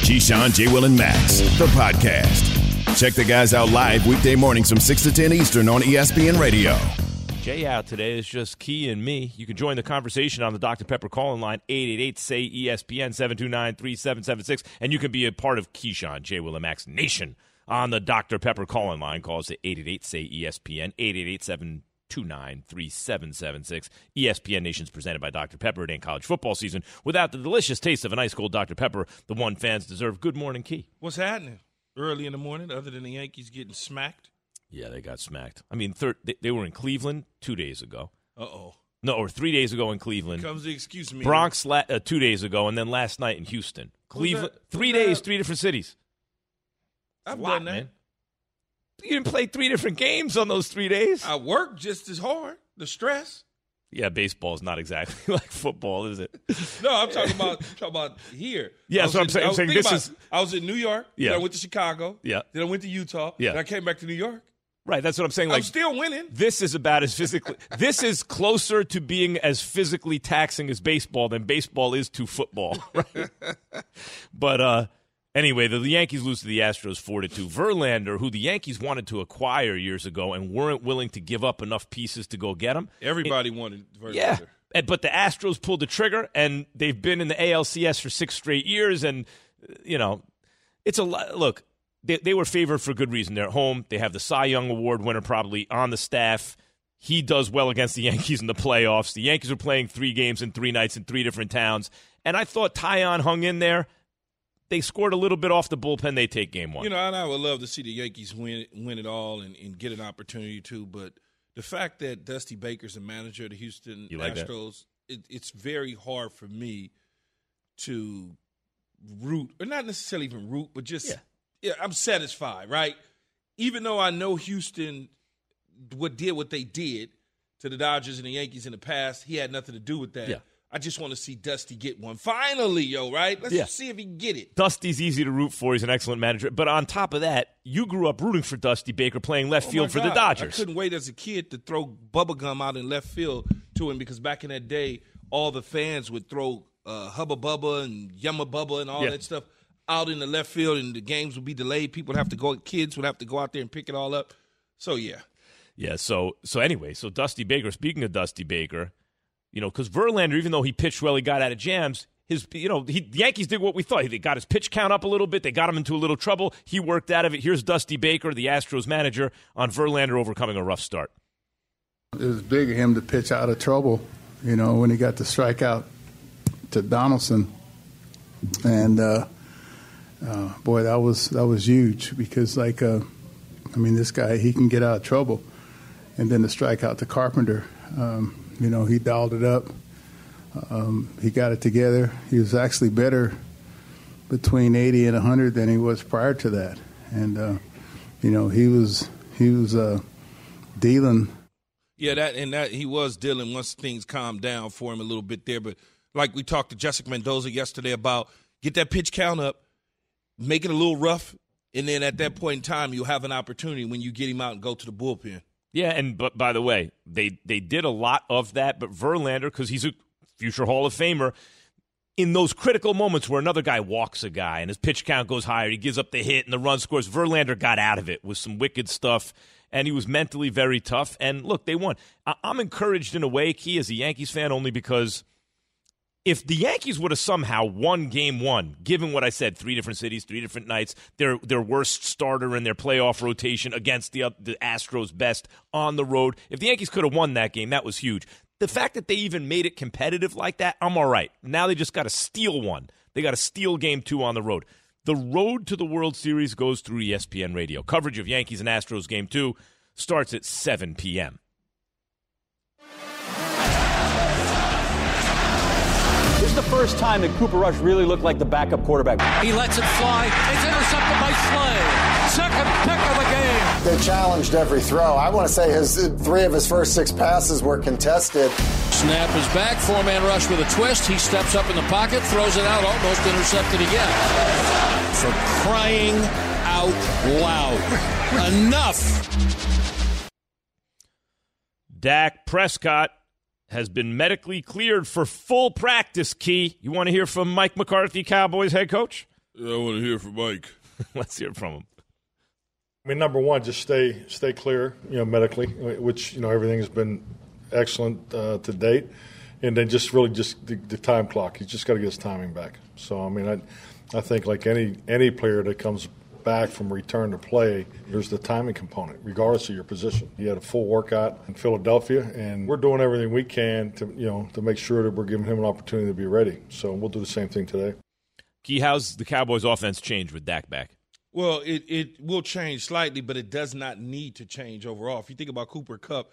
Keyshawn, J. Will, and Max, the podcast. Check the guys out live weekday mornings from 6 to 10 Eastern on ESPN Radio. Jay out today is just Key and me. You can join the conversation on the Dr. Pepper call-in line, 888-SAY-ESPN, 729-3776, and you can be a part of Keyshawn, J. Will, and Max Nation on the Dr. Pepper call-in line. Call us at 888-SAY-ESPN, 888-729-3776. ESPN Nation's presented by Dr. Pepper. It ain't college football season without the delicious taste of an ice cold Dr. Pepper, the one fans deserve. Good morning, Key. What's happening early in the morning other than the Yankees getting smacked? Yeah, they got smacked. I mean, they were in Cleveland 2 days ago. Uh-oh. No, or 3 days ago in Cleveland. Here comes the excuse me. Bronx 2 days ago, and then last night in Houston. Cleveland, 3 days, 3 different cities. I've done that. Man. You didn't play 3 different games on those 3 days? I work just as hard. The stress. Yeah, baseball is not exactly like football, is it? No, I'm talking about here. Yeah, so I'm saying this is. I was in New York. Yeah. Then I went to Chicago. Yeah. Then I went to Utah. Yeah. Then I came back to New York. Right, that's what I'm saying. Like, I'm still winning. This is about as physically. This is closer to being as physically taxing as baseball than baseball is to football. Right? But anyway, the Yankees lose to the Astros 4-2. Verlander, who the Yankees wanted to acquire years ago and weren't willing to give up enough pieces to go get him. Everybody wanted Verlander. Yeah, but the Astros pulled the trigger, and they've been in the ALCS for 6 straight years. And it's a lot. Look. They were favored for good reason. They're at home. They have the Cy Young Award winner probably on the staff. He does well against the Yankees in the playoffs. The Yankees are playing 3 games in 3 nights in 3 different towns. And I thought Taillon hung in there. They scored a little bit off the bullpen. They take game 1. And I would love to see the Yankees win it all and get an opportunity to. But the fact that Dusty Baker's the manager of the Houston Astros, it's very hard for me to root, or not necessarily even root, but just yeah, I'm satisfied, right? Even though I know Houston what they did to the Dodgers and the Yankees in the past, he had nothing to do with that. Yeah. I just want to see Dusty get one. Finally, right? Let's see if he can get it. Dusty's easy to root for. He's an excellent manager. But on top of that, you grew up rooting for Dusty Baker playing left field for the Dodgers. I couldn't wait as a kid to throw bubble gum out in left field to him because back in that day, all the fans would throw Hubba Bubba and Yumma Bubba and all that stuff out in the left field, and the games would be delayed. Kids would have to go out there and pick it all up. So, yeah. Yeah, so anyway, so Dusty Baker, speaking of Dusty Baker, because Verlander, even though he pitched well, he got out of jams, the Yankees did what we thought. They got his pitch count up a little bit. They got him into a little trouble. He worked out of it. Here's Dusty Baker, the Astros manager, on Verlander overcoming a rough start. It was big of him to pitch out of trouble, when he got the strikeout to Donaldson. And, boy, that was huge because, this guy, he can get out of trouble. And then the strikeout to Carpenter, he dialed it up. He got it together. He was actually better between 80 and 100 than he was prior to that. And, he was dealing. Yeah, that he was dealing once things calmed down for him a little bit there. But like we talked to Jessica Mendoza yesterday about, get that pitch count up, make it a little rough, and then at that point in time, you'll have an opportunity when you get him out and go to the bullpen. Yeah, but by the way, they did a lot of that, but Verlander, because he's a future Hall of Famer, in those critical moments where another guy walks a guy and his pitch count goes higher, he gives up the hit and the run scores, Verlander got out of it with some wicked stuff, and he was mentally very tough. And look, they won. I'm encouraged in a way, Key, as a Yankees fan, only because if the Yankees would have somehow won Game 1, given what I said, 3 different cities, 3 different nights, their worst starter in their playoff rotation against the Astros' best on the road, if the Yankees could have won that game, that was huge. The fact that they even made it competitive like that, I'm all right. Now they just got to steal one. They got to steal Game 2 on the road. The road to the World Series goes through ESPN Radio. Coverage of Yankees and Astros Game 2 starts at 7 p.m. This is the first time that Cooper Rush really looked like the backup quarterback. He lets it fly. It's intercepted by Slay. Second pick of the game. They challenged every throw. I want to say 3 of his first 6 passes were contested. Snap is back. 4-man rush with a twist. He steps up in the pocket, throws it out, almost intercepted again. For crying out loud. Enough. Dak Prescott has been medically cleared for full practice, Key. You want to hear from Mike McCarthy, Cowboys head coach? I want to hear from Mike. Let's hear from him. I mean, number one, just stay clear, medically, which, everything has been excellent to date. And then just the time clock. He's just got to get his timing back. So, I mean, I think like any player that comes back from return to play, there's the timing component, regardless of your position. He had a full workout in Philadelphia, and we're doing everything we can to make sure that we're giving him an opportunity to be ready. So we'll do the same thing today. Key, how's the Cowboys' offense changed with Dak back? Well, it will change slightly, but it does not need to change overall. If you think about Cooper Kupp.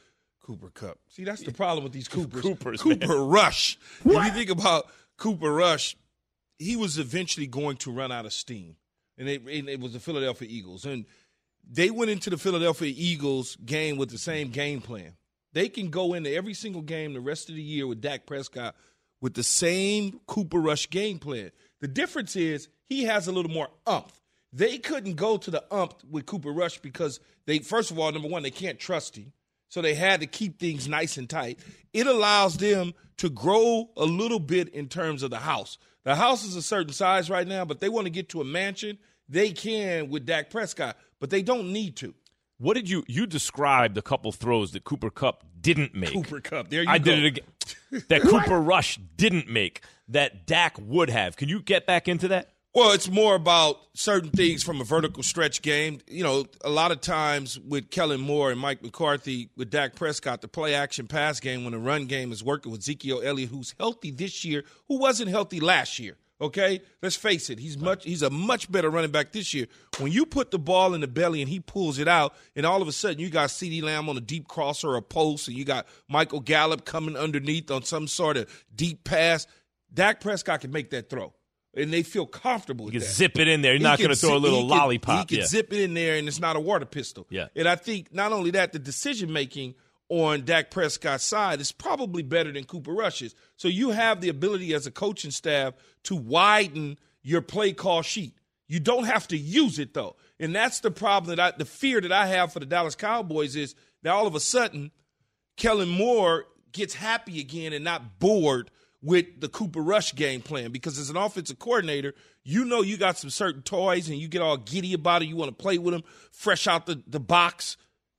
See, that's the problem with these Coopers. Cooper Rush. What? If you think about Cooper Rush, he was eventually going to run out of steam. And it was the Philadelphia Eagles. And they went into the Philadelphia Eagles game with the same game plan. They can go into every single game the rest of the year with Dak Prescott with the same Cooper Rush game plan. The difference is he has a little more umph. They couldn't go to the umph with Cooper Rush because first of all, number one, they can't trust him. So they had to keep things nice and tight. It allows them to grow a little bit in terms of the house. The house is a certain size right now, but they want to get to a mansion. They can with Dak Prescott, but they don't need to. What did you described a couple throws that Cooper Kupp didn't make? Cooper Kupp, there you go. I did it again. That Cooper Rush didn't make, that Dak would have. Can you get back into that? Well, it's more about certain things from a vertical stretch game. A lot of times with Kellen Moore and Mike McCarthy, with Dak Prescott, the play-action pass game, when the run game is working with Ezekiel Elliott, who's healthy this year, who wasn't healthy last year, okay? Let's face it, he's a much better running back this year. When you put the ball in the belly and he pulls it out, and all of a sudden you got CeeDee Lamb on a deep crosser or a post, and you got Michael Gallup coming underneath on some sort of deep pass, Dak Prescott can make that throw. And they feel comfortable with that. You can zip it in there. You're not going to throw a little lollipop. He can zip it in there, and it's not a water pistol. Yeah. And I think not only that, the decision-making on Dak Prescott's side is probably better than Cooper Rush's. So you have the ability as a coaching staff to widen your play call sheet. You don't have to use it, though. And that's the problem, the fear that I have for the Dallas Cowboys is that all of a sudden Kellen Moore gets happy again and not bored with the Cooper Rush game plan, because as an offensive coordinator, you got some certain toys and you get all giddy about it. You want to play with them fresh out the box.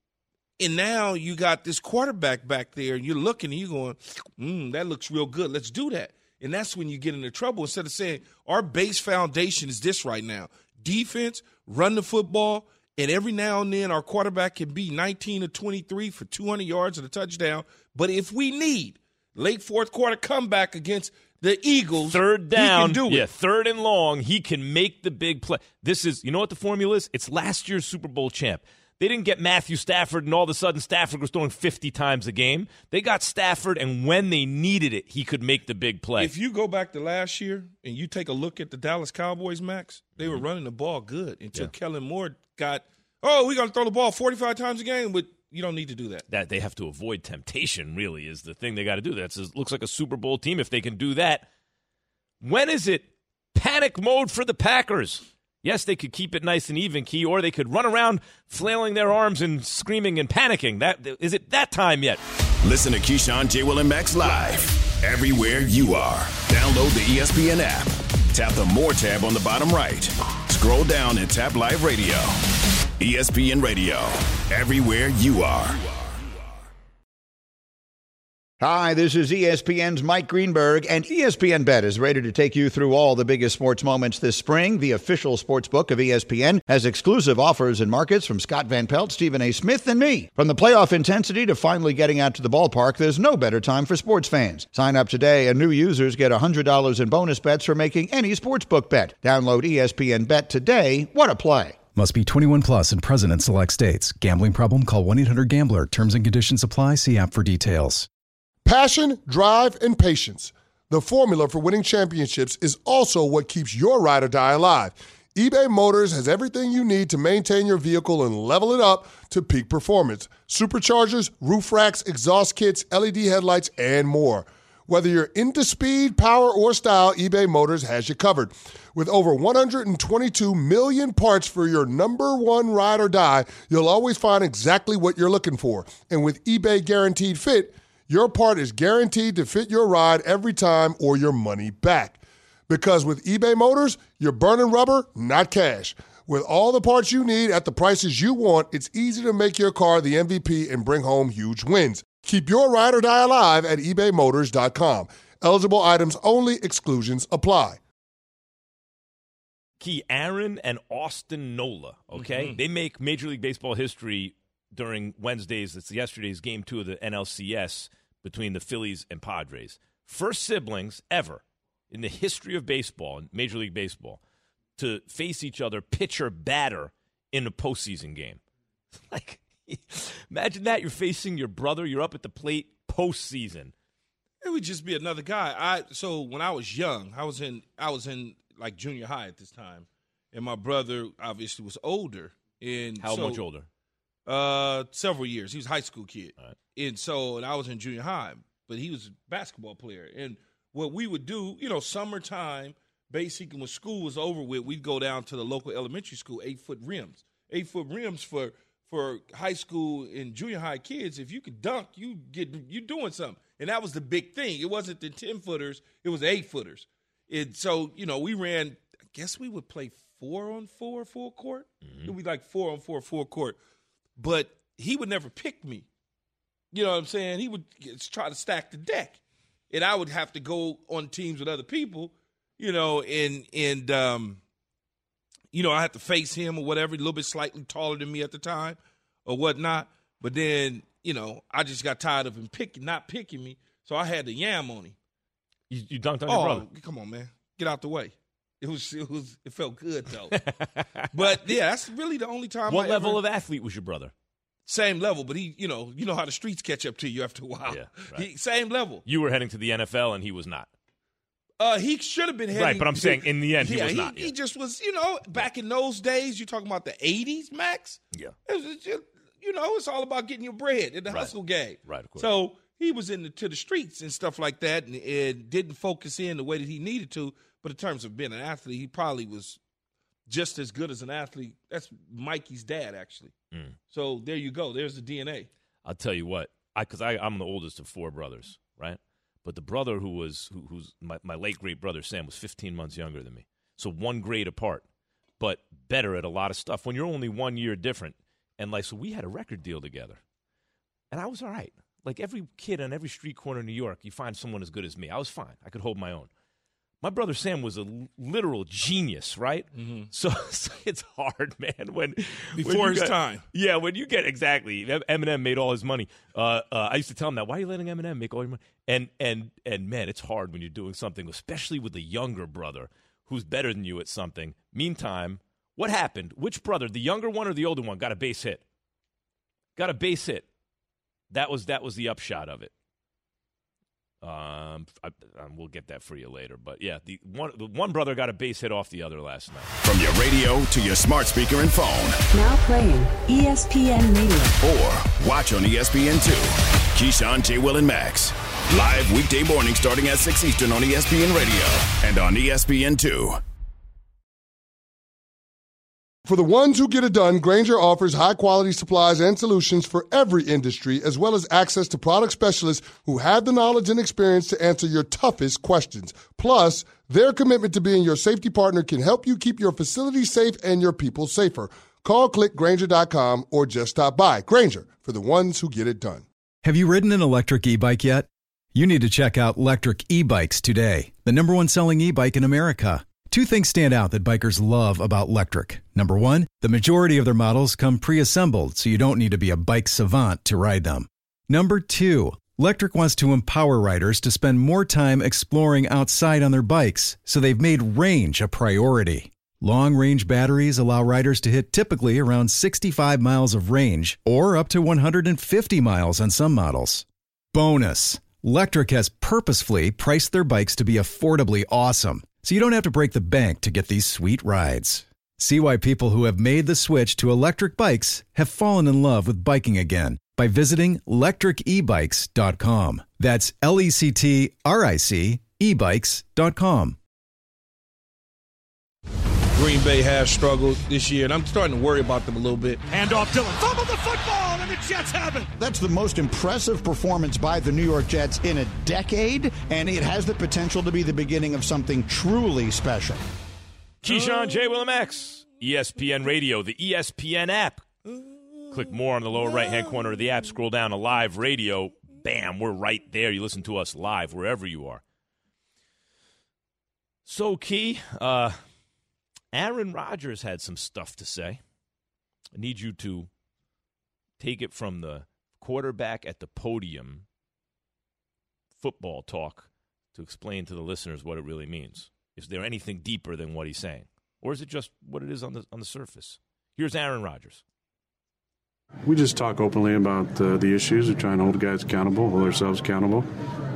And now you got this quarterback back there and you're looking and you're going, that looks real good. Let's do that. And that's when you get into trouble. Instead of saying our base foundation is this right now. Defense, run the football, and every now and then our quarterback can be 19 or 23 for 200 yards and a touchdown. But if we need late fourth quarter comeback against the Eagles, third down, he can do it. Third and long, he can make the big play. This is, you know what the formula is? It's last year's Super Bowl champ. They didn't get Matthew Stafford, and all of a sudden Stafford was throwing 50 times a game. They got Stafford, and when they needed it, he could make the big play. If you go back to last year and you take a look at the Dallas Cowboys, Max, they were running the ball good until Kellen Moore got, we're going to throw the ball 45 times a game, but you don't need to do that. That they have to avoid temptation, really, is the thing they got to do. That looks like a Super Bowl team if they can do that. When is it panic mode for the Packers? Yes, they could keep it nice and even, Key, or they could run around flailing their arms and screaming and panicking. Is it that time yet? Listen to Keyshawn, J. Will, and Max live everywhere you are. Download the ESPN app. Tap the More tab on the bottom right. Scroll down and tap Live Radio. ESPN Radio, everywhere you are. Hi, this is ESPN's Mike Greenberg, and ESPN Bet is ready to take you through all the biggest sports moments this spring. The official sports book of ESPN has exclusive offers and markets from Scott Van Pelt, Stephen A. Smith, and me. From the playoff intensity to finally getting out to the ballpark, there's no better time for sports fans. Sign up today, and new users get $100 in bonus bets for making any sportsbook bet. Download ESPN Bet today. What a play. Must be 21 plus and present in select states. Gambling problem? Call 1-800-GAMBLER. Terms and conditions apply. See app for details. Passion, drive, and patience. The formula for winning championships is also what keeps your ride or die alive. eBay Motors has everything you need to maintain your vehicle and level it up to peak performance. Superchargers, roof racks, exhaust kits, LED headlights, and more. Whether you're into speed, power, or style, eBay Motors has you covered. With over 122 million parts for your number one ride or die, you'll always find exactly what you're looking for. And with eBay Guaranteed Fit, your part is guaranteed to fit your ride every time or your money back. Because with eBay Motors, you're burning rubber, not cash. With all the parts you need at the prices you want, it's easy to make your car the MVP and bring home huge wins. Keep your ride or die alive at ebaymotors.com. Eligible items only. Exclusions apply. Key, Aaron and Austin Nola, okay? Mm-hmm. They make Major League Baseball history during Wednesdays. It's yesterday's Game 2 of the NLCS between the Phillies and Padres. First siblings ever in the history of baseball, in Major League Baseball, to face each other pitcher-batter in a postseason game. Like, imagine that. You're facing your brother. You're up at the plate postseason. It would just be another guy. So when I was young, I was in like junior high at this time, and my brother obviously was older. And how much older? Several years. He was a high school kid, right. and I was in junior high, but he was a basketball player. And what we would do, summertime, basically when school was over with, we'd go down to the local elementary school, 8-foot rims. 8-foot rims for high school and junior high kids. If you could dunk, you doing something. And that was the big thing. It wasn't the 10-footers, it was 8-footers. And so, we ran, I guess we would play 4-on-4 full court. Mm-hmm. It would be like 4-on-4 full court. But he would never pick me. You know what I'm saying? He would try to stack the deck. And I would have to go on teams with other people, and I had to face him or whatever, a little bit slightly taller than me at the time or whatnot. But then, I just got tired of him not picking me, so I had to yam on him. You dunked on your brother? Come on, man. Get out the way. It felt good, though. But, yeah, that's really the only time What level of athlete was your brother? Same level, but he, you know how the streets catch up to you after a while. Yeah, right. Same level. You were heading to the NFL, and he was not. He should have been heading. Right, but I'm saying in the end, he was not. He just was, back in those days, you're talking about the 80s, Max? Yeah. It's all about getting your bread in the hustle game. Right, of course. So he was to the streets and stuff like that and didn't focus in the way that he needed to. But in terms of being an athlete, he probably was just as good as an athlete. That's Mikey's dad, actually. Mm. So there you go. There's the DNA. I'll tell you what, because I'm the oldest of 4 brothers, right? But the brother who's my late great brother Sam was 15 months younger than me, so 1 grade apart, but better at a lot of stuff. When you're only 1 year different, and so we had a record deal together, and I was all right. Like every kid on every street corner in New York, you find someone as good as me. I was fine. I could hold my own. My brother Sam was a literal genius, right? Mm-hmm. So it's hard, man. Before his time. Yeah, when you get exactly. Eminem made all his money. I used to tell him that. Why are you letting Eminem make all your money? And man, it's hard when you're doing something, especially with a younger brother who's better than you at something. Meantime, what happened? Which brother, the younger one or the older one, got a base hit? Got a base hit. That was the upshot of it. We'll get that for you later. But, yeah, the one brother got a base hit off the other last night. From your radio to your smart speaker and phone. Now playing ESPN Radio. Or watch on ESPN2. Keyshawn, J. Will, and Max. Live weekday morning starting at 6 Eastern on ESPN Radio and on ESPN2. For the ones who get it done, Grainger offers high-quality supplies and solutions for every industry, as well as access to product specialists who have the knowledge and experience to answer your toughest questions. Plus, their commitment to being your safety partner can help you keep your facility safe and your people safer. Call, click Grainger.com, or just stop by. Grainger, for the ones who get it done. Have you ridden an electric e-bike yet? You need to check out Lectric E-Bikes today, the #1 selling e-bike in America. 2 things stand out that bikers love about Lectric. Number 1, the majority of their models come pre-assembled, so you don't need to be a bike savant to ride them. Number 2, Lectric wants to empower riders to spend more time exploring outside on their bikes, so they've made range a priority. Long-range batteries allow riders to hit typically around 65 miles of range, or up to 150 miles on some models. Bonus, Lectric has purposefully priced their bikes to be affordably awesome, so you don't have to break the bank to get these sweet rides. See why people who have made the switch to electric bikes have fallen in love with biking again by visiting lectricebikes.com. That's LECTRIC ebikes.com. Green Bay has struggled this year, and I'm starting to worry about them a little bit. Hand off Dillon. Fumble the football, and the Jets have it. That's the most impressive performance by the New York Jets in a decade, and it has the potential to be the beginning of something truly special. Keyshawn, J. Will, and Max, ESPN Radio, the ESPN app. Click more on the lower right-hand corner of the app. Scroll down to Live Radio. Bam, we're right there. You listen to us live wherever you are. So, Key, Aaron Rodgers had some stuff to say. I need you to take it from the quarterback at the podium football talk to explain to the listeners what it really means. Is there anything deeper than what he's saying? Or is it just what it is on the surface? Here's Aaron Rodgers. We just talk openly about the issues. We're trying to hold guys accountable, hold ourselves accountable.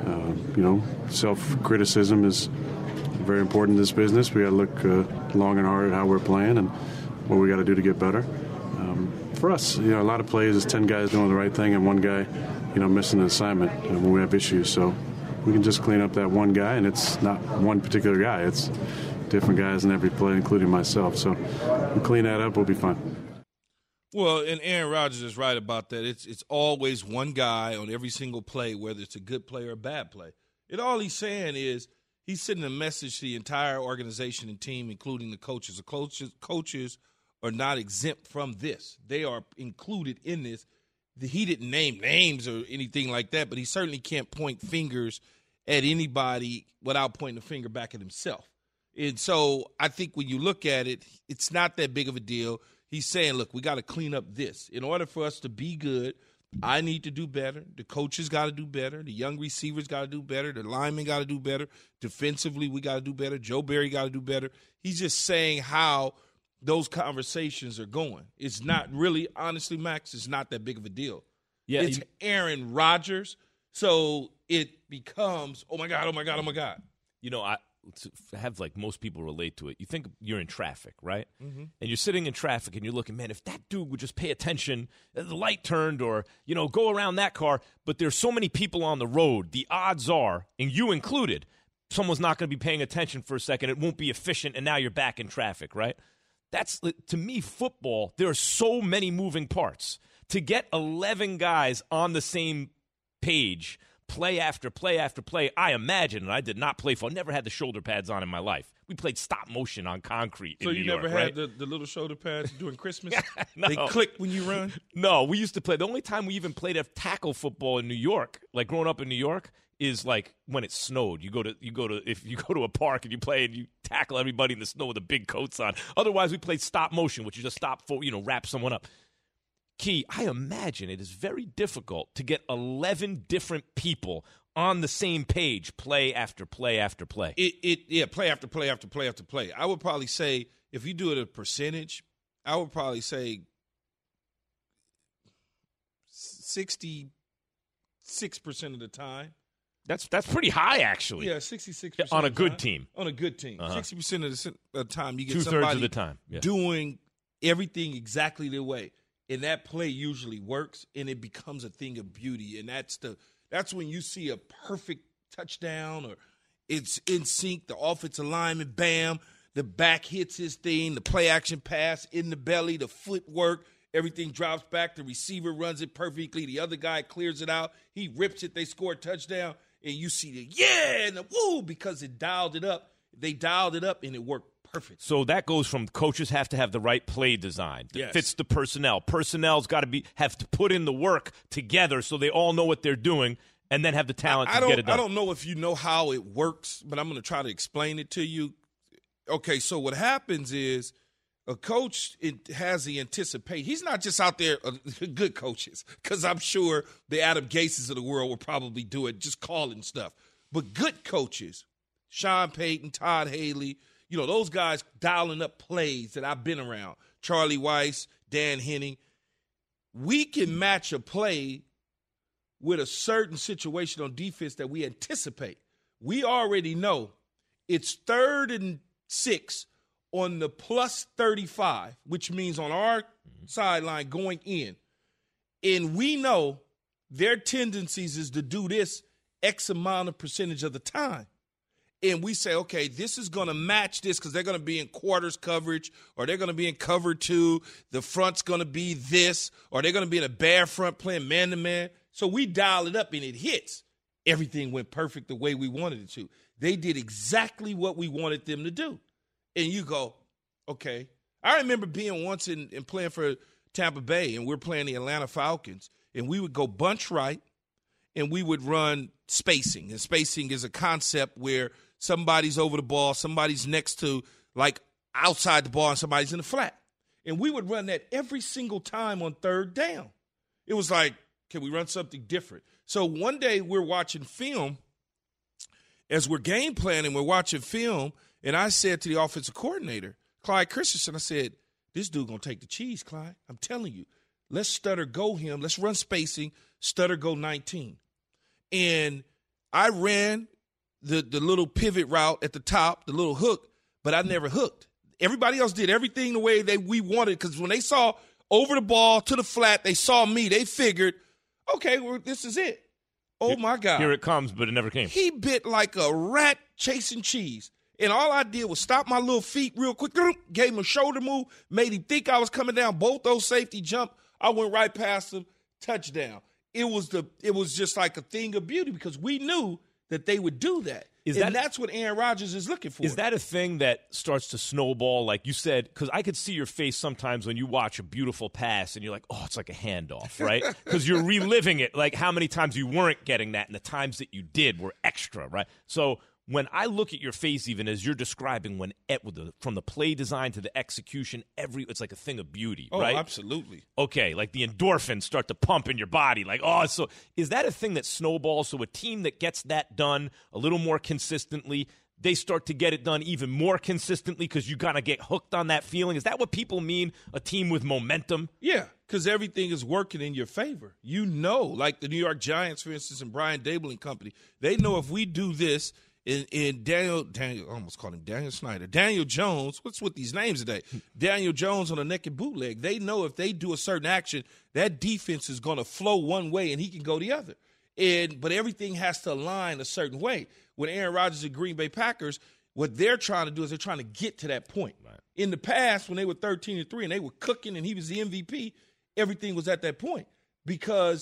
Self-criticism is very important in this business. We got to look long and hard at how we're playing and what we got to do to get better. For us, a lot of plays is 10 guys doing the right thing and one guy, missing an assignment when we have issues. So we can just clean up that one guy, and it's not one particular guy. It's different guys in every play, including myself. So we'll clean that up. We'll be fine. Well, and Aaron Rodgers is right about that. It's always one guy on every single play, whether it's a good play or a bad play. And all he's saying is he's sending a message to the entire organization and team, including the coaches. The coaches are not exempt from this. They are included in this. He didn't name names or anything like that, but he certainly can't point fingers at anybody without pointing a finger back at himself. And so I think when you look at it, it's not that big of a deal. He's saying, look, we got to clean up this. In order for us to be good, I need to do better. The coaches got to do better. The young receivers got to do better. The linemen got to do better. Defensively, we got to do better. Joe Barry got to do better. He's just saying how those conversations are going. It's not really, honestly, Max, it's not that big of a deal. Yeah, it's Aaron Rodgers, so it becomes, oh, my God, oh, my God, oh, my God. I have like most people relate to it. You think you're in traffic, right? Mm-hmm. And you're sitting in traffic and you're looking, man, if that dude would just pay attention, the light turned or, go around that car. But there's so many people on the road. The odds are, and you included, someone's not going to be paying attention for a second. It won't be efficient. And now you're back in traffic, right? That's, to me, football. There are so many moving parts. To get 11 guys on the same page, play after play after play, I imagine, and I did not play football, never had the shoulder pads on in my life. We played stop motion on concrete in New York. So you never had the little shoulder pads during Christmas? No. They click when you run? No, we used to play. The only time we even played a tackle football in New York, like growing up in New York, is like when it snowed. If you go to a park and you play and you tackle everybody in the snow with the big coats on. Otherwise, we played stop motion, which is just wrap someone up. Key, I imagine it is very difficult to get 11 different people on the same page, play after play after play. Play after play after play after play. I would probably say, if you do it a percentage, I would probably say 66% of the time. That's pretty high, actually. Yeah, 66% on a good team. On a good team, 60% of the time you get 2/3 somebody of the time doing everything exactly their way. And that play usually works, and it becomes a thing of beauty. And that's when you see a perfect touchdown, or it's in sync. The offensive lineman, bam, the back hits his thing, the play action pass in the belly, the footwork, everything drops back. The receiver runs it perfectly. The other guy clears it out. He rips it. They score a touchdown, and you see the and the woo, because it dialed it up. They dialed it up, and it worked perfect. So that goes from coaches have to have the right play design that fits the personnel. Personnel's got to have to put in the work together so they all know what they're doing and then have the talent to get it done. I don't know if you know how it works, but I'm going to try to explain it to you. Okay, so what happens is a coach has the anticipate. He's not just out there, good coaches, because I'm sure the Adam Gases of the world will probably do it, just calling stuff. But good coaches, Sean Payton, Todd Haley, those guys dialing up plays that I've been around, Charlie Weiss, Dan Henning. We can match a play with a certain situation on defense that we anticipate. We already know it's 3rd and 6 on the plus 35, which means on our sideline going in. And we know their tendencies is to do this X amount of percentage of the time. and we say, okay, this is going to match this because they're going to be in quarters coverage, or they're going to be in cover 2. The front's going to be this, or they're going to be in a bare front playing man-to-man. So we dial it up, and it hits. Everything went perfect the way we wanted it to. They did exactly what we wanted them to do. And you go, okay. I remember being once and playing for Tampa Bay, and we're playing the Atlanta Falcons, and we would go bunch right, and we would run spacing. And spacing is a concept where somebody's over the ball, somebody's next to, like, outside the ball, and somebody's in the flat. And we would run that every single time on third down. It was like, can we run something different? So one day we're watching film. As we're game planning, we're watching film, and I said to the offensive coordinator, Clyde Christensen, I said, this dude going to take the cheese, Clyde. I'm telling you. Let's stutter go him. Let's run spacing, stutter go 19. And I ran the little pivot route at the top, the little hook, but I never hooked. Everybody else did everything the way we wanted, because when they saw over the ball to the flat, they saw me. They figured, okay, well, this is it. Oh, my God. Here it comes, but it never came. He bit like a rat chasing cheese. And all I did was stop my little feet real quick, gave him a shoulder move, made him think I was coming down. Both those safety jump, I went right past him, touchdown. It was just like a thing of beauty because we knew that they would do that. That's what Aaron Rodgers is looking for. Is that a thing that starts to snowball, like you said? Because I could see your face sometimes when you watch a beautiful pass and you're like, oh, it's like a handoff, right? Because you're reliving it, like how many times you weren't getting that and the times that you did were extra, right? So when I look at your face, even as you're describing, from the play design to the execution, it's like a thing of beauty, right? Oh, absolutely. Okay, like the endorphins start to pump in your body. Like, so is that a thing that snowballs? So a team that gets that done a little more consistently, they start to get it done even more consistently because you kind of get hooked on that feeling? Is that what people mean, a team with momentum? Yeah, because everything is working in your favor. You know, like the New York Giants, for instance, and Brian Dable and company, they know if we do this, and Daniel, I almost called him Daniel Snyder. Daniel Jones, what's with these names today? Daniel Jones on a naked bootleg. They know if they do a certain action, that defense is going to flow one way and he can go the other. But everything has to align a certain way. When Aaron Rodgers and Green Bay Packers, what they're trying to do is they're trying to get to that point. Right. In the past, when they were 13-3 and they were cooking and he was the MVP, everything was at that point because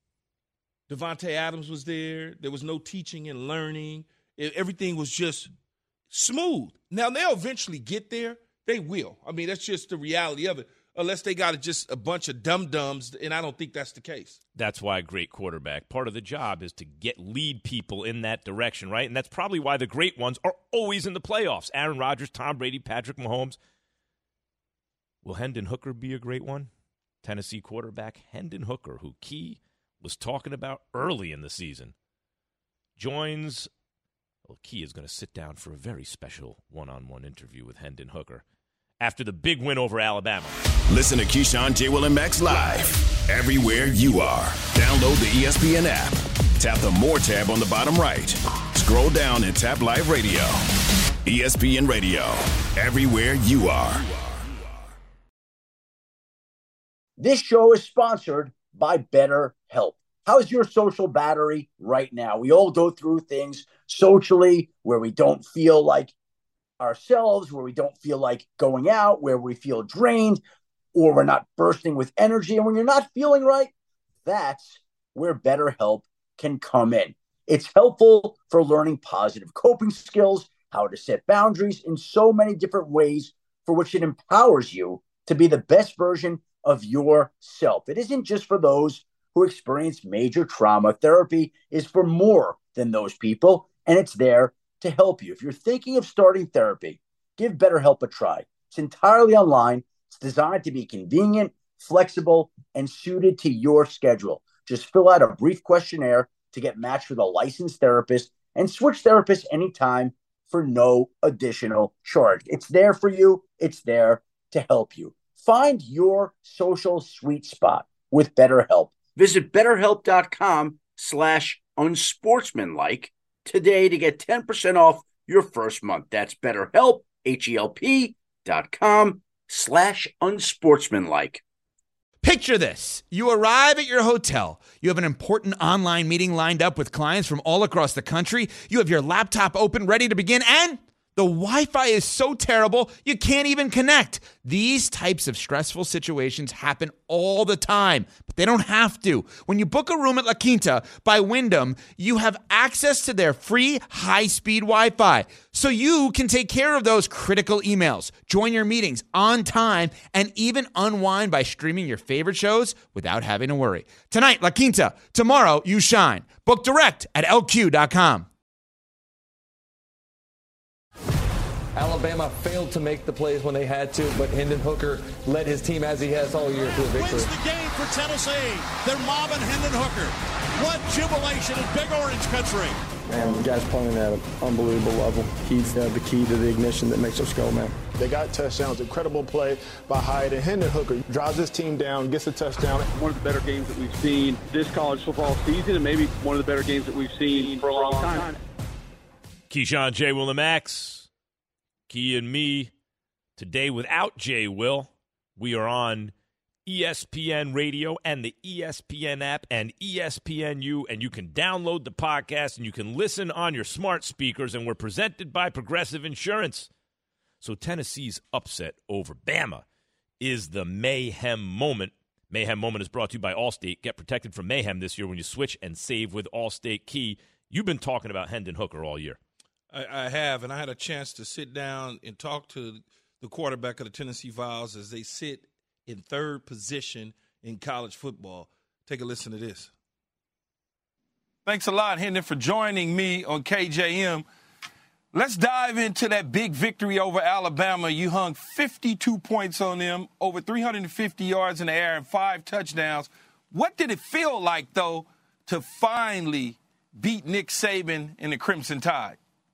Devontae Adams was there. There was no teaching and learning. Everything was just smooth. Now, they'll eventually get there. They will. I mean, that's just the reality of it, unless they got just a bunch of dum-dums, and I don't think that's the case. That's why a great quarterback, part of the job is to lead people in that direction, right? And that's probably why the great ones are always in the playoffs. Aaron Rodgers, Tom Brady, Patrick Mahomes. Will Hendon Hooker be a great one? Tennessee quarterback Hendon Hooker, who Key was talking about early in the season, joins... Well, Key is going to sit down for a very special one-on-one interview with Hendon Hooker after the big win over Alabama. Listen to Keyshawn, J. Will, and Max live everywhere you are. Download the ESPN app. Tap the More tab on the bottom right. Scroll down and tap Live Radio. ESPN Radio, everywhere you are. This show is sponsored by BetterHelp. How's your social battery right now? We all go through things socially where we don't feel like ourselves, where we don't feel like going out, where we feel drained, or we're not bursting with energy. And when you're not feeling right, that's where BetterHelp can come in. It's helpful for learning positive coping skills, how to set boundaries in so many different ways for which it empowers you to be the best version of yourself. It isn't just for those who experience major trauma. Therapy is for more than those people, and it's there to help you. If you're thinking of starting therapy, give BetterHelp a try. It's entirely online. It's designed to be convenient, flexible, and suited to your schedule. Just fill out a brief questionnaire to get matched with a licensed therapist and switch therapists anytime for no additional charge. It's there for you. It's there to help you. Find your social sweet spot with BetterHelp. Visit BetterHelp.com/unsportsmanlike today to get 10% off your first month. That's BetterHelp, HELP.com/unsportsmanlike. Picture this. You arrive at your hotel. You have an important online meeting lined up with clients from all across the country. You have your laptop open, ready to begin, and the Wi-Fi is so terrible, you can't even connect. These types of stressful situations happen all the time, but they don't have to. When you book a room at La Quinta by Wyndham, you have access to their free high-speed Wi-Fi, so you can take care of those critical emails, join your meetings on time, and even unwind by streaming your favorite shows without having to worry. Tonight, La Quinta. Tomorrow, you shine. Book direct at LQ.com. Alabama failed to make the plays when they had to, but Hendon Hooker led his team as he has all year to a victory. Wins the game for Tennessee. They're mobbing Hendon Hooker. What jubilation in Big Orange Country. Man, the guy's playing at an unbelievable level. He's the key to the ignition that makes us go, man. They got touchdowns. Incredible play by Hyde, and Hendon Hooker drives his team down, gets a touchdown. One of the better games that we've seen this college football season, and maybe one of the better games that we've seen for a long time. Keyshawn, J. Will, and Max. Key and me. Today without J. Will. We are on ESPN Radio and the ESPN app and ESPNU, and you can download the podcast and you can listen on your smart speakers, and we're presented by Progressive Insurance. So Tennessee's upset over Bama is the mayhem moment. Mayhem moment is brought to you by Allstate. Get protected from mayhem this year when you switch and save with Allstate. Key, you've been talking about Hendon Hooker all year. I have, and I had a chance to sit down and talk to the quarterback of the Tennessee Vols as they sit in third position in college football. Take a listen to this. Thanks a lot, Hendon, for joining me on KJM. Let's dive into that big victory over Alabama. You hung 52 points on them, over 350 yards in the air and 5 touchdowns. What did it feel like, though, to finally beat Nick Saban and the Crimson Tide?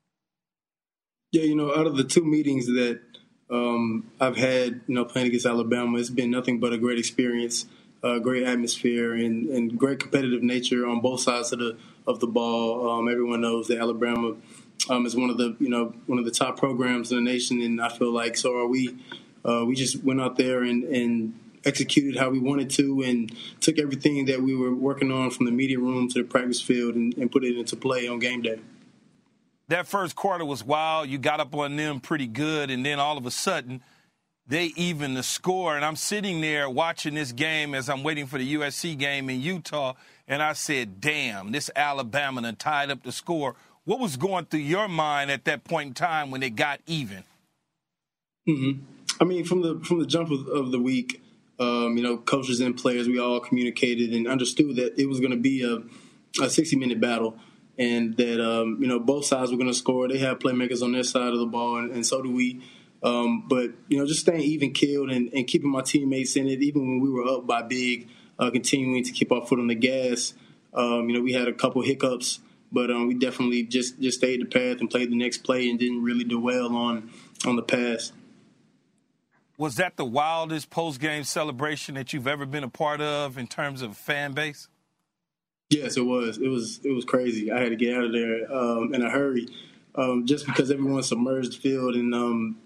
Yeah, out of the 2 meetings that I've had, playing against Alabama, it's been nothing but a great experience, great atmosphere, and great competitive nature on both sides of the ball. Everyone knows that Alabama is one of the top programs in the nation, and I feel like so are we. We just went out there and executed how we wanted to, and took everything that we were working on from the media room to the practice field and put it into play on game day. That first quarter was wild. You got up on them pretty good, and then all of a sudden, they even the score. And I'm sitting there watching this game as I'm waiting for the USC game in Utah, and I said, damn, this Alabama done tied up the score. What was going through your mind at that point in time when it got even? Mm-hmm. I mean, from the jump of the week, coaches and players, we all communicated and understood that it was going to be a 60-minute battle. And that, both sides were going to score. They have playmakers on their side of the ball, and so do we. But, just staying even-keeled and keeping my teammates in it, even when we were up by big, continuing to keep our foot on the gas. We had a couple hiccups, but we definitely just stayed the path and played the next play and didn't really dwell on the past. Was that the wildest post-game celebration that you've ever been a part of in terms of fan base? Yes, it was. It was crazy. I had to get out of there in a hurry, just because everyone submerged the field, and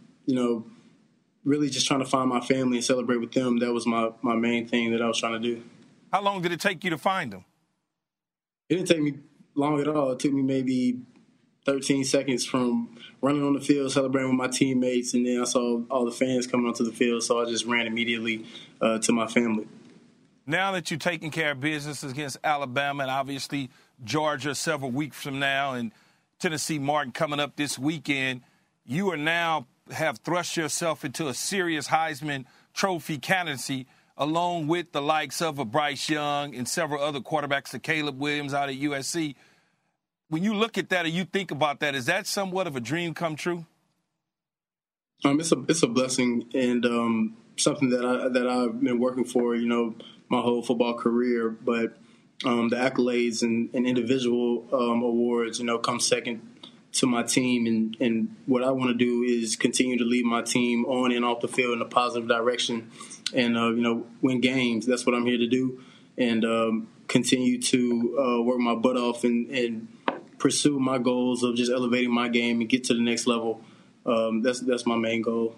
really just trying to find my family and celebrate with them. That was my main thing that I was trying to do. How long did it take you to find them? It didn't take me long at all. It took me maybe 13 seconds from running on the field, celebrating with my teammates, and then I saw all the fans coming onto the field, so I just ran immediately to my family. Now that you're taking care of business against Alabama and obviously Georgia several weeks from now and Tennessee Martin coming up this weekend, you are now have thrust yourself into a serious Heisman Trophy candidacy along with the likes of a Bryce Young and several other quarterbacks, the Caleb Williams out at USC. When you look at that or you think about that, is that somewhat of a dream come true? It's a blessing and something that I've been working for, my whole football career. But the accolades and individual awards, come second to my team. And what I want to do is continue to lead my team on and off the field in a positive direction and, win games. That's what I'm here to do. And continue to work my butt off and pursue my goals of just elevating my game and get to the next level. That's my main goal.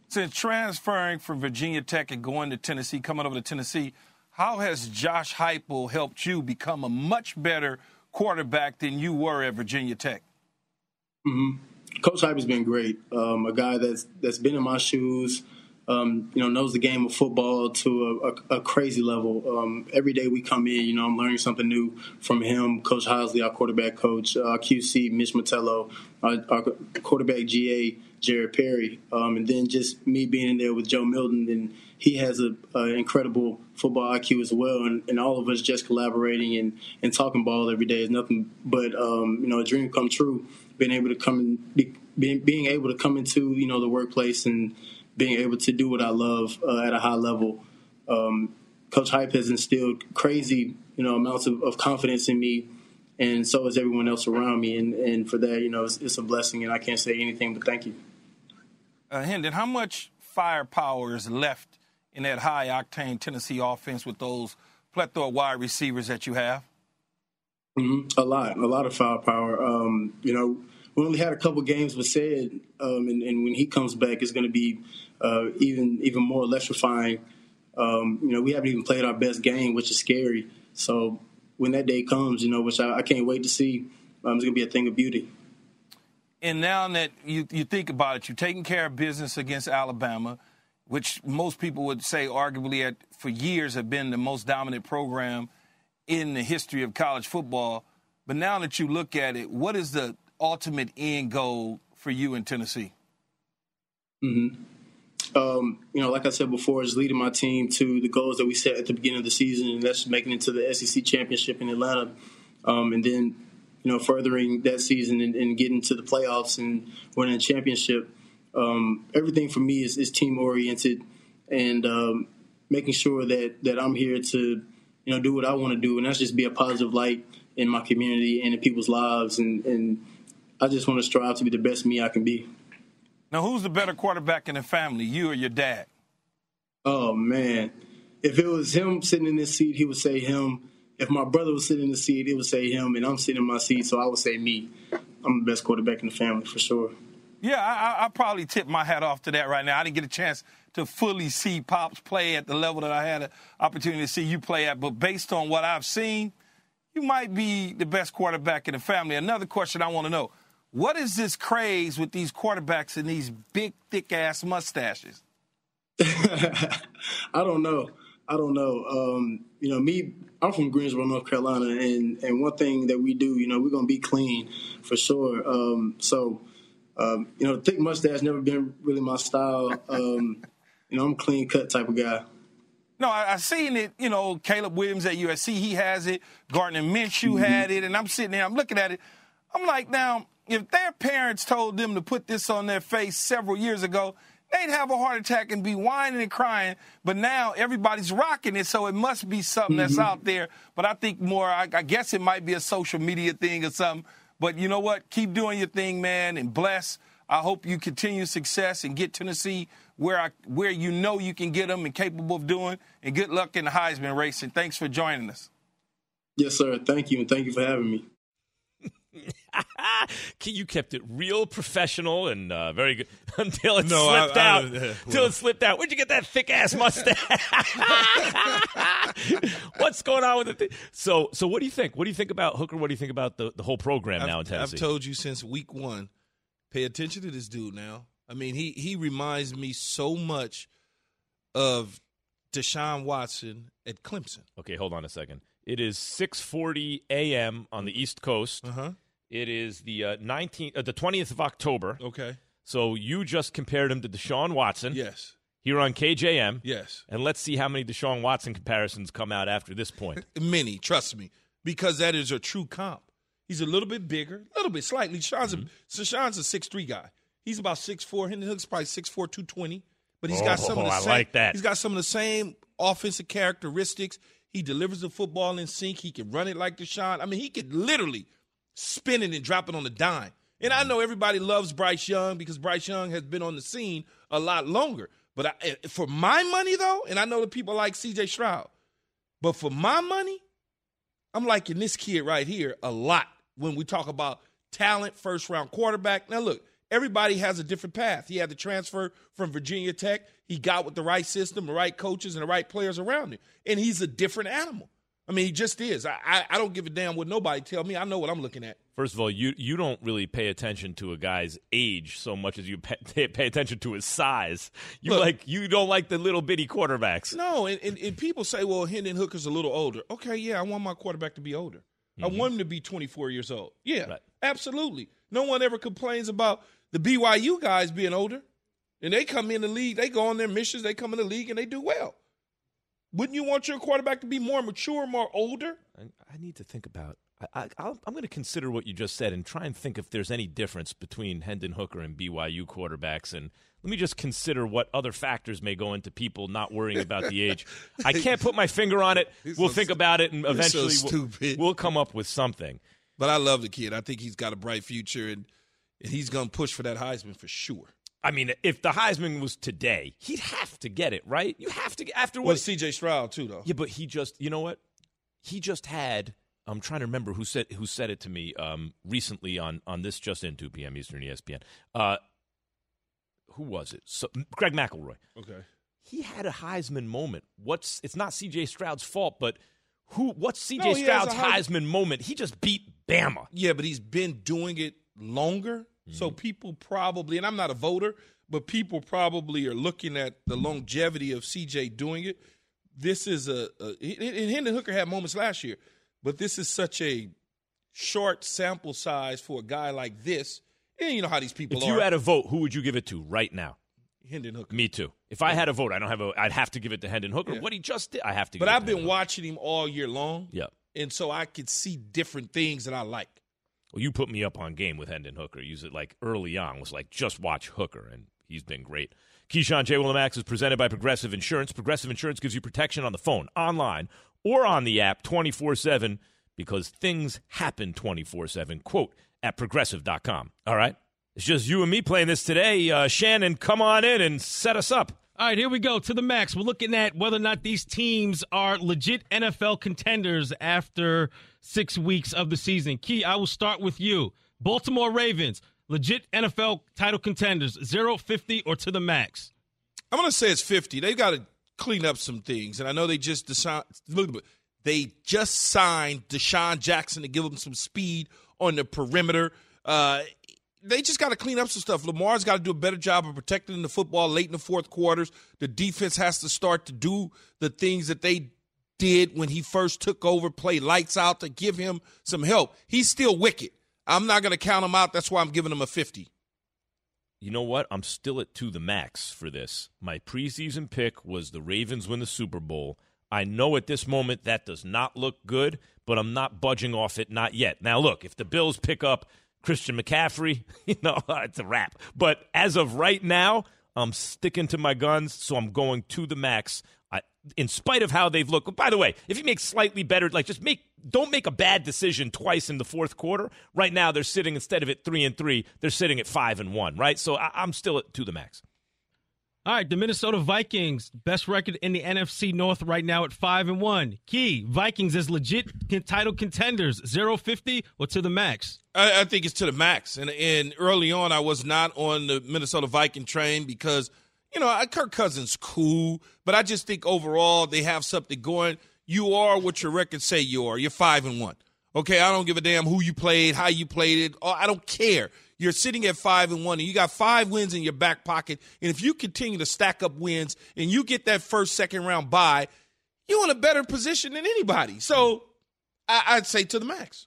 Since transferring from Virginia Tech and going to Tennessee, coming over to Tennessee, how has Josh Heupel helped you become a much better quarterback than you were at Virginia Tech? Mm-hmm. Coach Heupel's been great. A guy that's been in my shoes, knows the game of football to a crazy level. Every day we come in, I'm learning something new from him. Coach Housley, our quarterback coach, our QC, Mitch Metello, our quarterback GA, Jared Perry, and then just me being in there with Joe Milton, and he has an incredible football IQ as well, and all of us just collaborating and talking ball every day is nothing but a dream come true. Being able to come into the workplace and being able to do what I love at a high level. Coach Hype has instilled crazy amounts of confidence in me, and so is everyone else around me. And for that, it's a blessing, and I can't say anything but thank you. Hendon, how much firepower is left in that high-octane Tennessee offense with those plethora of wide receivers that you have? Mm-hmm. A lot of firepower. We only had a couple games with Said, and when he comes back, it's going to be even more electrifying. We haven't even played our best game, which is scary. So when that day comes, which I can't wait to see, it's going to be a thing of beauty. And now that you think about it, you're taking care of business against Alabama, which most people would say arguably for years have been the most dominant program in the history of college football. But now that you look at it, what is the ultimate end goal for you in Tennessee? Mm-hmm. Like I said before, is leading my team to the goals that we set at the beginning of the season, and that's making it to the SEC championship in Atlanta. And then, furthering that season and getting to the playoffs and winning a championship. Everything for me is team-oriented and making sure that I'm here to, do what I want to do, and that's just be a positive light in my community and in people's lives. And I just want to strive to be the best me I can be. Now, who's the better quarterback in the family, you or your dad? Oh, man. If it was him sitting in this seat, he would say him. If my brother was sitting in the seat, it would say him, and I'm sitting in my seat, so I would say me. I'm the best quarterback in the family for sure. Yeah, I probably tip my hat off to that right now. I didn't get a chance to fully see Pops play at the level that I had an opportunity to see you play at, but based on what I've seen, you might be the best quarterback in the family. Another question I want to know, what is this craze with these quarterbacks and these big, thick-ass mustaches? I don't know. I'm from Greensboro, North Carolina, and one thing that we do, we're going to be clean for sure. Thick mustache never been really my style. I'm a clean cut type of guy. No, I seen it, Caleb Williams at USC, he has it. Gardner Minshew had it, and I'm sitting there, I'm looking at it. I'm like, now, if their parents told them to put this on their face several years ago, they'd have a heart attack and be whining and crying. But now everybody's rocking it, so it must be something that's out there. But I think more, I guess it might be a social media thing or something. But you know what? Keep doing your thing, man, and bless. I hope you continue success and get Tennessee where you can get them and capable of doing. And good luck in the Heisman race. And thanks for joining us. Yes, sir. Thank you, and thank you for having me. You kept it real professional and very good until it slipped out. Until it slipped out. Where'd you get that thick ass mustache? What's going on with it? So what do you think? What do you think about Hooker? What do you think about the whole program now in Tennessee? I've told you since week one, pay attention to this dude now. I mean, he reminds me so much of Deshaun Watson at Clemson. Okay, hold on a second. It is 6:40 a.m. on the East Coast. It is the 20th of October. Okay. So you just compared him to Deshaun Watson. Yes. Here on KJM. Yes. And let's see how many Deshaun Watson comparisons come out after this point. Many, trust me, because that is a true comp. He's a little bit bigger, a little bit slightly. Deshaun's a 6'3" guy. He's about 6'4". Hendon Hooker's probably 6'4", 220. But he's got some of the same. I like that. He's got some of the same offensive characteristics. He delivers the football in sync. He can run it like Deshaun. I mean, he could literally spin it and drop it on the dime. And I know everybody loves Bryce Young because Bryce Young has been on the scene a lot longer. But for my money, though, and I know that people like C.J. Stroud, but for my money, I'm liking this kid right here a lot when we talk about talent, first-round quarterback. Now, look, everybody has a different path. He had to transfer from Virginia Tech. He got with the right system, the right coaches, and the right players around him. And he's a different animal. I mean, he just is. I don't give a damn what nobody tell me. I know what I'm looking at. First of all, you don't really pay attention to a guy's age so much as you pay attention to his size. You don't like the little bitty quarterbacks. No, and people say, well, Hendon Hooker's a little older. Okay, yeah, I want my quarterback to be older. I want him to be 24 years old. Yeah, right. Absolutely. No one ever complains about the BYU guys being older. And they come in the league, they go on their missions, they come in the league, and they do well. Wouldn't you want your quarterback to be more mature, more older? I need to think about I'm going to consider what you just said and try and think if there's any difference between Hendon Hooker and BYU quarterbacks. And let me just consider what other factors may go into people not worrying about the age. I can't put my finger on it. We'll think about it, and eventually we'll come up with something. But I love the kid. I think he's got a bright future, and he's going to push for that Heisman for sure. I mean, if the Heisman was today, he'd have to get it, right? You have to after what? Well, C.J. Stroud too, though. Yeah, but he just, you know what? He just had. I'm trying to remember who said it to me recently on this just in 2 p.m. Eastern ESPN. Who was it? Greg McElroy. Okay. He had a Heisman moment. It's not C.J. Stroud's fault, but what's C.J. Stroud's Heisman moment? He just beat Bama. Yeah, but he's been doing it longer. So people probably, and I'm not a voter, but people probably are looking at the longevity of CJ doing it. This is and Hendon Hooker had moments last year, but this is such a short sample size for a guy like this. And you know how these people are. If you had a vote, who would you give it to right now? Hendon Hooker. Me too. If I had a vote, I'd have to give it to Hendon Hooker. Yeah. What he just did, I have to give it to But I've been watching him all year long. Yeah. And so I could see different things that I like. Well, you put me up on game with Hendon Hooker. Use it like early on. Was like, just watch Hooker, and he's been great. Keyshawn, J. Will, and Max is presented by Progressive Insurance. Progressive Insurance gives you protection on the phone, online, or on the app 24/7 because things happen 24/7. Quote at Progressive.com. All right? It's just you and me playing this today. Shannon, come on in and set us up. All right, here we go to the max. We're looking at whether or not these teams are legit NFL contenders after 6 weeks of the season. Key, I will start with you. Baltimore Ravens, legit NFL title contenders, 0, 50, or to the max? I'm going to say it's 50. They've got to clean up some things, and I know they just signed Deshaun Jackson to give them some speed on the perimeter. They just got to clean up some stuff. Lamar's got to do a better job of protecting the football late in the fourth quarters. The defense has to start to do the things that they did when he first took over, play lights out to give him some help. He's still wicked. I'm not going to count him out. That's why I'm giving him a 50. You know what? I'm still at to the max for this. My preseason pick was the Ravens win the Super Bowl. I know at this moment that does not look good, but I'm not budging off it, not yet. Now, look, if the Bills pick up Christian McCaffrey, it's a wrap. But as of right now, I'm sticking to my guns, so I'm going to the max. In spite of how they've looked. By the way, if you make slightly better, don't make a bad decision twice in the fourth quarter. Right now, they're sitting, instead of at 3-3, they're sitting at 5-1, right? So I'm still to the max. All right, the Minnesota Vikings, best record in the NFC North right now at 5-1. Key, Vikings as legit title contenders, 0, 50, or to the max? I think it's to the max. And early on, I was not on the Minnesota Viking train because, Kirk Cousins cool, but I just think overall they have something going. You are what your records say you are. You're 5-1. Okay, I don't give a damn who you played, how you played it. I don't care. You're sitting at 5-1, and you got 5 wins in your back pocket. And if you continue to stack up wins and you get that first, second round bye, you're in a better position than anybody. So I'd say to the max.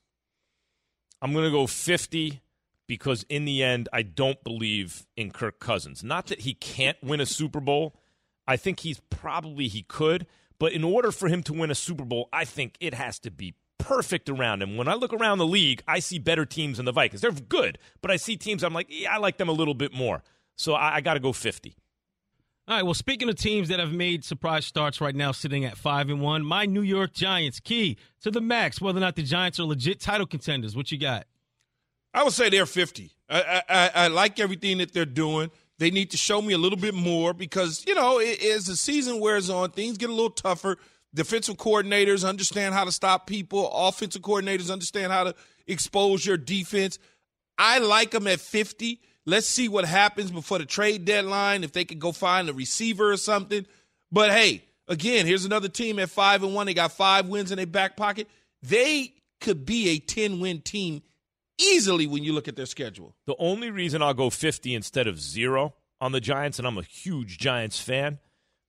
I'm going to go 50 because in the end, I don't believe in Kirk Cousins. Not that he can't win a Super Bowl. I think he could. But in order for him to win a Super Bowl, I think it has to be perfect around him. When I look around the league, I see better teams than the Vikings. They're good, but I see teams I'm like, I like them a little bit more. So I got to go 50. All right, well, speaking of teams that have made surprise starts right now sitting at 5-1, my New York Giants, Key, to the max, whether or not the Giants are legit title contenders. What you got? I would say they're 50. I like everything that they're doing. They need to show me a little bit more because, as the season wears on, things get a little tougher. Defensive coordinators understand how to stop people. Offensive coordinators understand how to expose your defense. I like them at 50. Let's see what happens before the trade deadline, if they could go find a receiver or something. But, hey, again, here's another team at 5-1. They got 5 wins in their back pocket. They could be a 10-win team easily when you look at their schedule. The only reason I'll go 50 instead of 0 on the Giants, and I'm a huge Giants fan,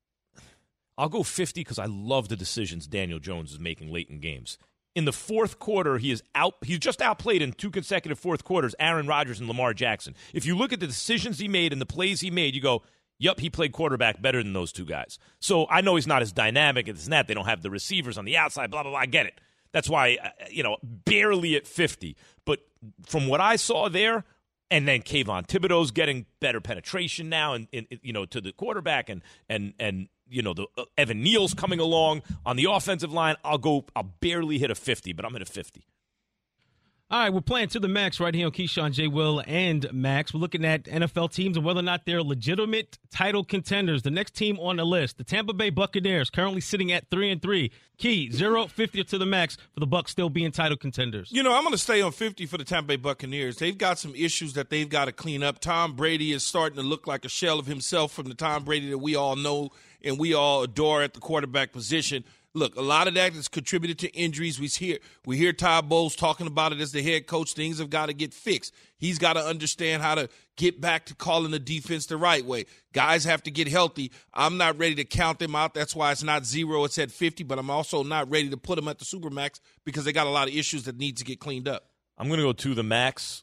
I'll go 50 because I love the decisions Daniel Jones is making late in games. In the fourth quarter, he's just outplayed in 2 consecutive fourth quarters Aaron Rodgers and Lamar Jackson. If you look at the decisions he made and the plays he made, you go, yep, he played quarterback better than those 2 guys. So I know he's not as dynamic as that. They don't have the receivers on the outside, blah, blah, blah. I get it. That's why, barely at 50. But from what I saw there, and then Kayvon Thibodeau's getting better penetration now and to the quarterback and the Evan Neal's coming along on the offensive line. I'll barely hit a 50, but I'm at a 50. All right, we're playing to the max right here on Keyshawn, J. Will, and Max. We're looking at NFL teams and whether or not they're legitimate title contenders. The next team on the list, the Tampa Bay Buccaneers, currently sitting at 3-3. Key, 0-50 to the max for the Bucs still being title contenders. I'm going to stay on 50 for the Tampa Bay Buccaneers. They've got some issues that they've got to clean up. Tom Brady is starting to look like a shell of himself from the Tom Brady that we all know and we all adore at the quarterback position. Look, a lot of that has contributed to injuries. We hear Todd Bowles talking about it as the head coach. Things have got to get fixed. He's got to understand how to get back to calling the defense the right way. Guys have to get healthy. I'm not ready to count them out. That's why it's not 0. It's at 50. But I'm also not ready to put them at the Supermax because they got a lot of issues that need to get cleaned up. I'm going to go to the max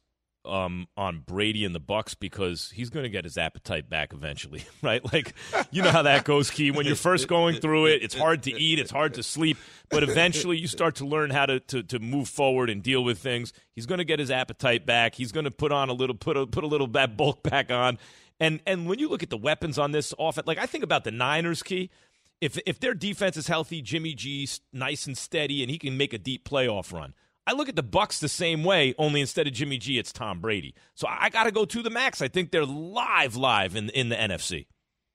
on Brady and the Bucs because he's going to get his appetite back eventually, right? Like, you know how that goes, Key. When you're first going through it, it's hard to eat, it's hard to sleep, but eventually you start to learn how to move forward and deal with things. He's going to get his appetite back. He's going to put a little that bulk back on. And when you look at the weapons on this offense, like I think about the Niners, Key. If their defense is healthy, Jimmy G's nice and steady, and he can make a deep playoff run. I look at the Bucs the same way, only instead of Jimmy G, it's Tom Brady. So I got to go to the max. I think they're live in the NFC.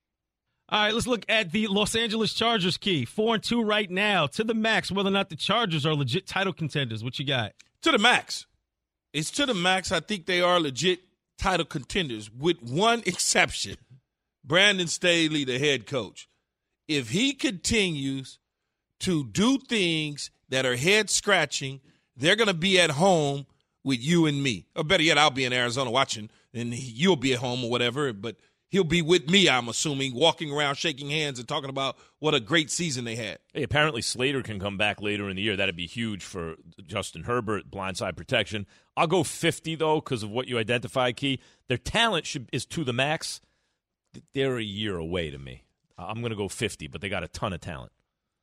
All right, let's look at the Los Angeles Chargers, Key. 4-2 right now. To the max, whether or not the Chargers are legit title contenders. What you got? To the max. It's to the max. I think they are legit title contenders with one exception. Brandon Staley, the head coach. If he continues to do things that are head-scratching, they're going to be at home with you and me. Or better yet, I'll be in Arizona watching, and you'll be at home or whatever. But he'll be with me, I'm assuming, walking around, shaking hands, and talking about what a great season they had. Hey, apparently Slater can come back later in the year. That'd be huge for Justin Herbert, blindside protection. I'll go 50, though, because of what you identified, Key. Their talent is to the max. They're a year away to me. I'm going to go 50, but they got a ton of talent.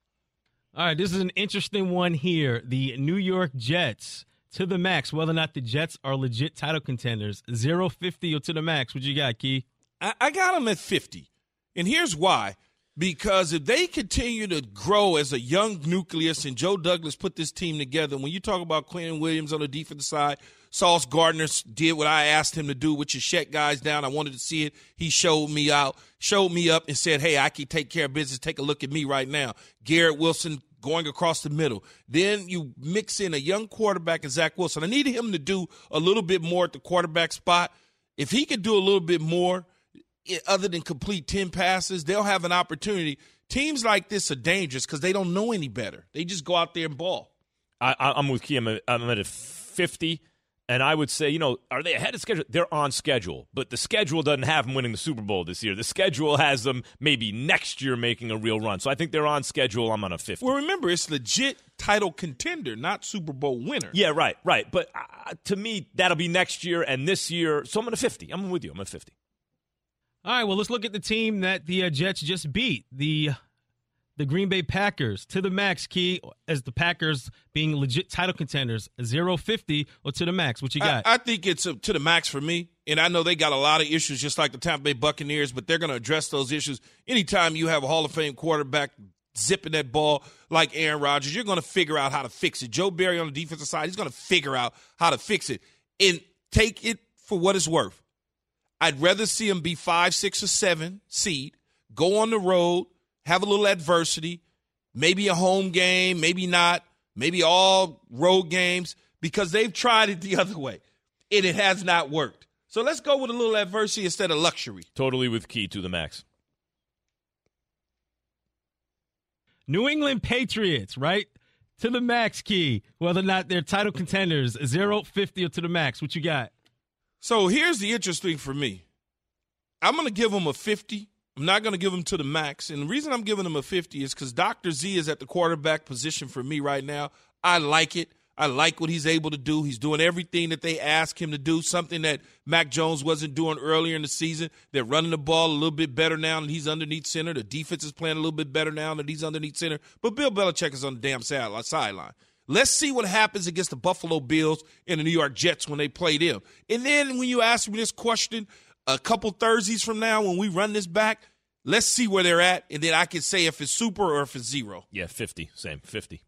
All right, this is an interesting one here. The New York Jets to the max, whether or not the Jets are legit title contenders. 0-50 or to the max. What you got, Key? I got them at 50. And here's why. Because if they continue to grow as a young nucleus and Joe Douglas put this team together, when you talk about Quentin Williams on the defensive side, Sauce Gardner did what I asked him to do, which is shut guys down. I wanted to see it. He showed me up and said, hey, I can take care of business. Take a look at me right now. Garrett Wilson going across the middle. Then you mix in a young quarterback and Zach Wilson. I needed him to do a little bit more at the quarterback spot. If he could do a little bit more, other than complete 10 passes, they'll have an opportunity. Teams like this are dangerous because they don't know any better. They just go out there and ball. I'm with Key. I'm at a 50. And I would say, are they ahead of schedule? They're on schedule, but the schedule doesn't have them winning the Super Bowl this year. The schedule has them maybe next year making a real run. So I think they're on schedule. I'm on a 50. Well, remember, it's legit title contender, not Super Bowl winner. Yeah, right. But to me, that'll be next year and this year. So I'm at a 50. I'm with you. I'm at 50. All right, well, let's look at the team that the Jets just beat, the Green Bay Packers. To the max, Key, as the Packers being legit title contenders, 0-50 or to the max. What you got? I think it's to the max for me, and I know they got a lot of issues just like the Tampa Bay Buccaneers, but they're going to address those issues. Anytime you have a Hall of Fame quarterback zipping that ball like Aaron Rodgers, you're going to figure out how to fix it. Joe Barry on the defensive side, he's going to figure out how to fix it and take it for what it's worth. I'd rather see them be 5, 6, or 7 seed, go on the road, have a little adversity, maybe a home game, maybe not, maybe all road games, because they've tried it the other way, and it has not worked. So let's go with a little adversity instead of luxury. Totally with Key to the max. New England Patriots, right? To the max, Key. Whether or not they're title contenders, 0, 50, or to the max. What you got? So here's the interesting for me. I'm going to give them a 50. I'm not going to give them to the max. And the reason I'm giving them a 50 is because Dr. Z is at the quarterback position for me right now. I like it. I like what he's able to do. He's doing everything that they ask him to do, something that Mac Jones wasn't doing earlier in the season. They're running the ball a little bit better now that he's underneath center. The defense is playing a little bit better now that he's underneath center. But Bill Belichick is on the damn sideline. Let's see what happens against the Buffalo Bills and the New York Jets when they play them. And then when you ask me this question a couple Thursdays from now when we run this back, let's see where they're at, and then I can say if it's super or if it's 0. Yeah, 50. Same, 50.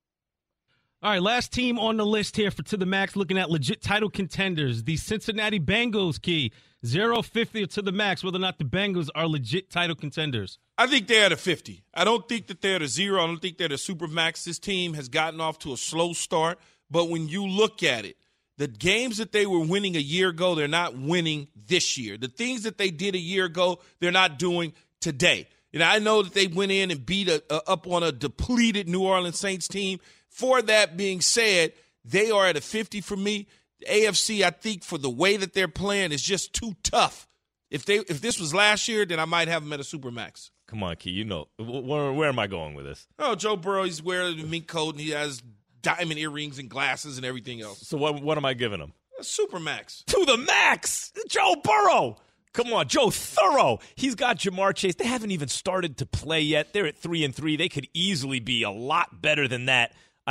All right, last team on the list here for To the Max, looking at legit title contenders. The Cincinnati Bengals, Key. 0, 50, or to the max, whether or not the Bengals are legit title contenders. I think they're at a 50. I don't think that they're at a 0. I don't think they're at a super max. This team has gotten off to a slow start. But when you look at it, the games that they were winning a year ago, they're not winning this year. The things that they did a year ago, they're not doing today. And I know that they went in and beat up on a depleted New Orleans Saints team. For that being said, they are at a 50 for me. The AFC, I think, for the way that they're playing, is just too tough. If this was last year, then I might have them at a supermax. Come on, Key. You know, where am I going with this? Oh, Joe Burrow, he's wearing a mink coat, and he has diamond earrings and glasses and everything else. So what am I giving him? A supermax. To the max! Joe Burrow! Come on, Joe Burrow. He's got Jamar Chase. They haven't even started to play yet. They're at 3-3. They could easily be a lot better than that.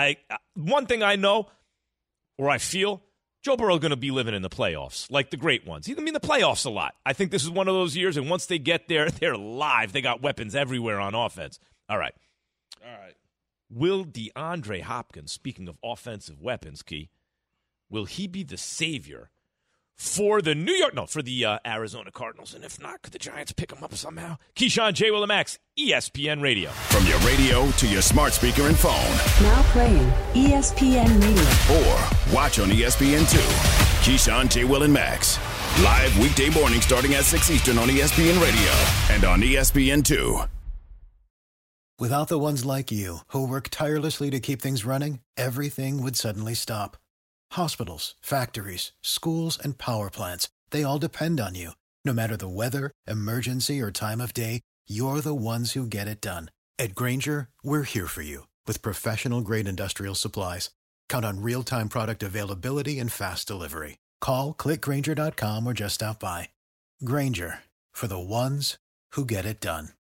One thing I know, or I feel, Joe Burrow is going to be living in the playoffs, like the great ones. He's going to be in the playoffs a lot. I think this is one of those years, and once they get there, they're live. They got weapons everywhere on offense. All right. Will DeAndre Hopkins, speaking of offensive weapons, Key, will he be the savior for the Arizona Cardinals? And if not, could the Giants pick him up somehow? Keyshawn J. Willimax, ESPN Radio. From your radio to your smart speaker and phone. Now playing ESPN Radio. Or watch on ESPN2. Keyshawn J. Will and Max. Live weekday morning starting at 6 Eastern on ESPN Radio and on ESPN2. Without the ones like you, who work tirelessly to keep things running, everything would suddenly stop. Hospitals, factories, schools, and power plants, they all depend on you. No matter the weather, emergency, or time of day, you're the ones who get it done. At Grainger, we're here for you with professional-grade industrial supplies. Count on real-time product availability and fast delivery. Call, click Grainger.com, or just stop by. Grainger, for the ones who get it done.